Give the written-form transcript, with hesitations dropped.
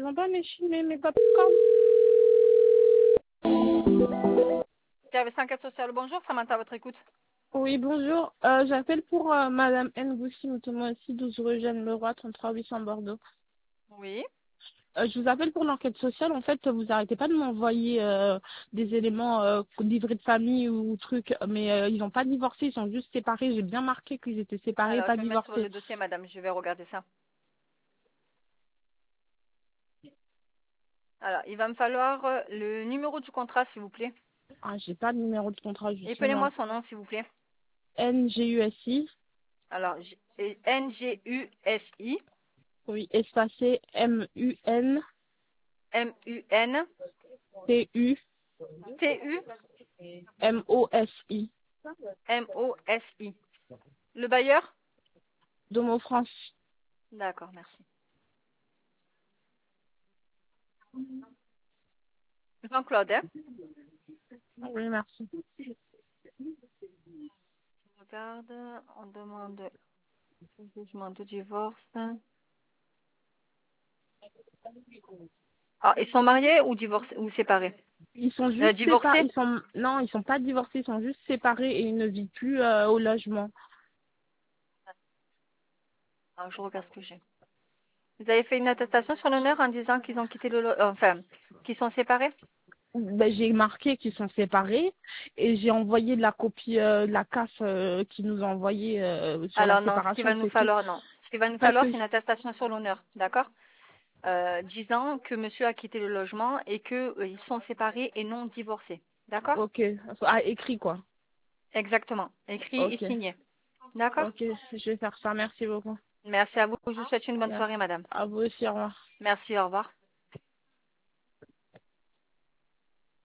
pas filmer mes popcorn. Service enquête sociale, bonjour, Samantha, à votre écoute. Oui, bonjour. J'appelle pour Madame Ngoussi Moutomosi, 12 rue Jeanne Leroy, 33 800 Bordeaux. Oui. Je vous appelle pour l'enquête sociale. En fait, vous arrêtez pas de m'envoyer des éléments livrés de famille ou trucs, mais ils n'ont pas divorcé, ils sont juste séparés. J'ai bien marqué qu'ils étaient séparés, Alors, pas je vais me mettre sur divorcés. le dossier, madame, je vais regarder ça. Alors, il va me falloir le numéro du contrat, s'il vous plaît. Ah, j'ai pas de numéro de contrat, justement. Appelez-moi son nom, s'il vous plaît. NGUSI, Alors, N-G-U-S-I, oui, espacé M-U-N-T-U, MUNTUMOSI. M-O-S-I. Le bailleur? Domo France. D'accord, merci. Jean-Claude, hein? Oui, merci. Je regarde, on demande le jugement de divorce. Ah, ils sont mariés ou divorcés ou séparés? Ils sont juste séparés. Divorcés? Non, ils sont pas divorcés, ils sont juste séparés et ils ne vivent plus au logement. Ah, je regarde ce que j'ai. Vous avez fait une attestation sur l'honneur en disant qu'ils ont quitté enfin, qu'ils sont séparés? Ben, j'ai marqué qu'ils sont séparés et j'ai envoyé la copie de la CAF qu'ils nous a envoyé sur la Alors non, ce qu'il va séparation, nous c'est tout. falloir, non. Ce qu'il va nous Parce falloir, que, c'est une attestation sur l'honneur, d'accord? Disant que monsieur a quitté le logement et que ils sont séparés et non divorcés. D'accord? ok, ah, écrit quoi. Exactement. Écrit et Ok, signé. D'accord? ok, je vais faire ça. Merci beaucoup. Merci à vous. Je vous souhaite une bonne Merci. soirée, madame. À vous aussi, au revoir. Merci, au revoir.